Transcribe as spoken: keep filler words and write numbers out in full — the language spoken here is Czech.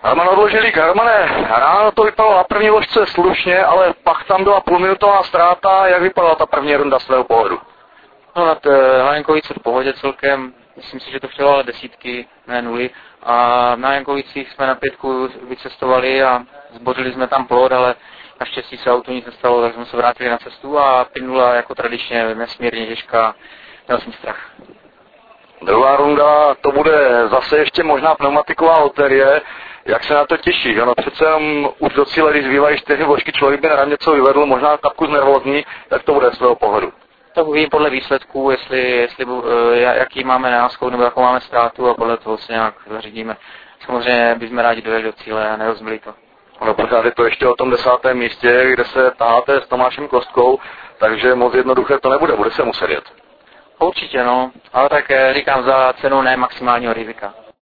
Herman Odložilík, Hermane, ráno to vypadalo na první ložce slušně, ale pak tam byla půlminutová ztráta. Jak vypadala ta první runda z tvého pohledu? No nad na Jankovice v pohodě celkem, myslím si, že to chtělo ale desítky, ne nuly. A na Jankovicích jsme na pětku vycestovali a zbořili jsme tam plot, ale naštěstí se autu nic nestalo, tak jsme se vrátili na cestu a pět nula jako tradičně nesmírně těžká, měl jsem strach. Druhá runda, to bude zase ještě možná pneumatiková loterie. Jak se na to těšíš? Ano, přece jenom už do cíle, když zbývají čtyři vložky, člověk by na něco vyvedl, možná kapku znervózní, jak to bude z svého pohledu? To uvidím podle výsledků, jestli, jestli jaký máme náskok nebo jakou máme ztrátu a podle toho se nějak zařídíme. Samozřejmě bychom rádi dojeli do cíle a nerozbili to. No, pořád je to ještě o tom desátém místě, kde se taháte s Tomášem Kostkou, takže moc jednoduché to nebude, bude se muset jet. Určitě no, ale tak říkám za cenu ne maximálního rizika.